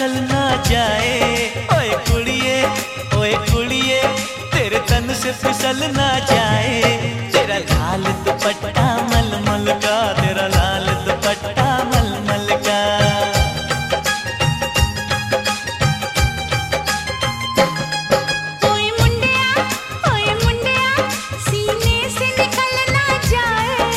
फिसल ना जाए। ओए कुड़िए तेरे तन से फिसल ना जाए। तेरा लाल दुपट्टा मलमल का, तेरा लाल दुपट्टा मलमल का। ओए मुंडिया सीने से निकल ना जाए।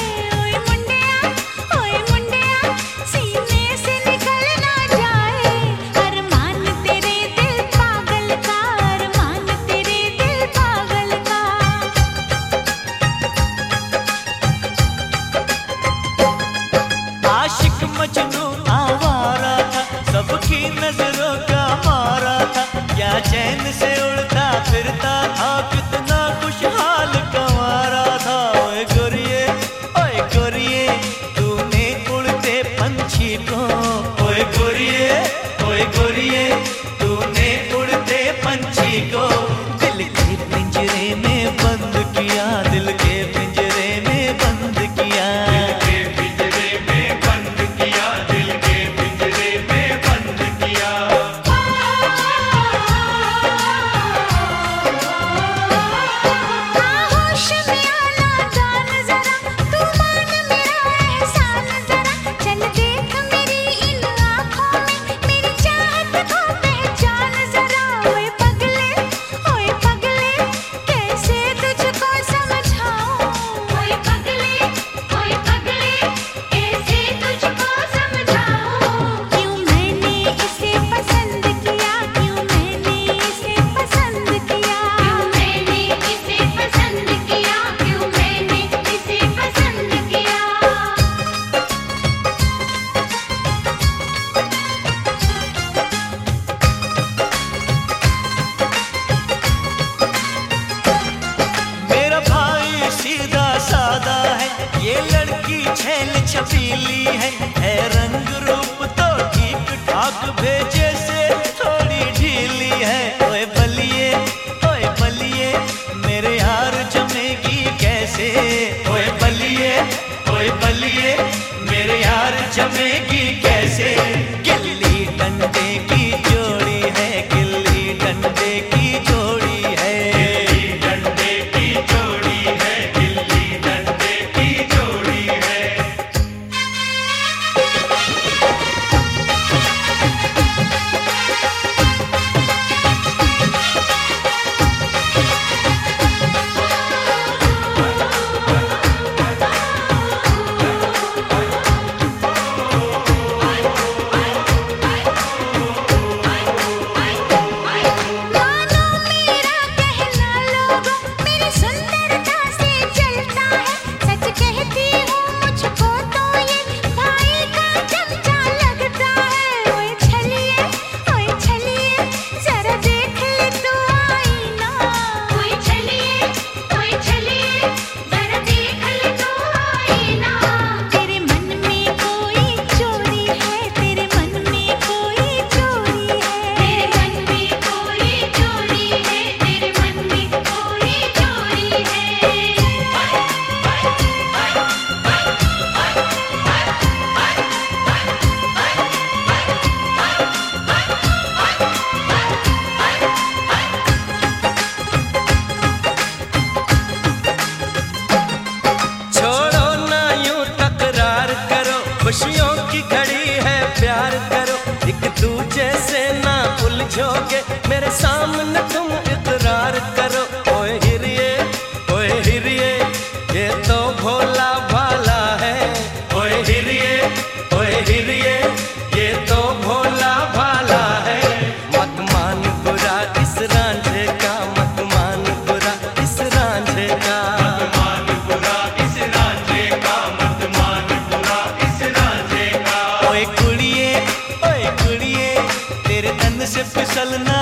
ओए मुंडिया सीने से निकल ना जाए। अरमान तेरे दिल पागल का, अरमान तेरे दिल पागल का। आशिक मजनू आवारा था, सबकी नजरों का मारा था। क्या चैन से उड़ता फिरता था, कितना खुशहाल कंवारा था। ओए गोरिये तूने उड़ते पंछी को। ओए गोरिये तूने उड़ते पंछी को दिल के पिंजरे में बंद किया, दिल के पिंजरे में बंद किया। छैल छबीली है रंग रूप तो ठीक ठाक, भेजे से थोड़ी ढीली है। ओए बलिए मेरे यार जमेगी कैसे। ओए बलिए मेरे यार जमेगी कैसे। गिल्ली डंडे की जोड़ी है, गिल्ली डंडे की जोड़ी है। खुशियों की घड़ी है प्यार करो, एक दूजे से ना उलझोगे, मेरे सामने तुम इकरार करो। ओए हिरिये ये तो भोला भाला है। ओए हिरिये ये तो भोला भाला है। मत मान बुरा इस रांझे का, मत मान बुरा इस रांझे का। ओए कुड़िए तेरे तन से फिसलना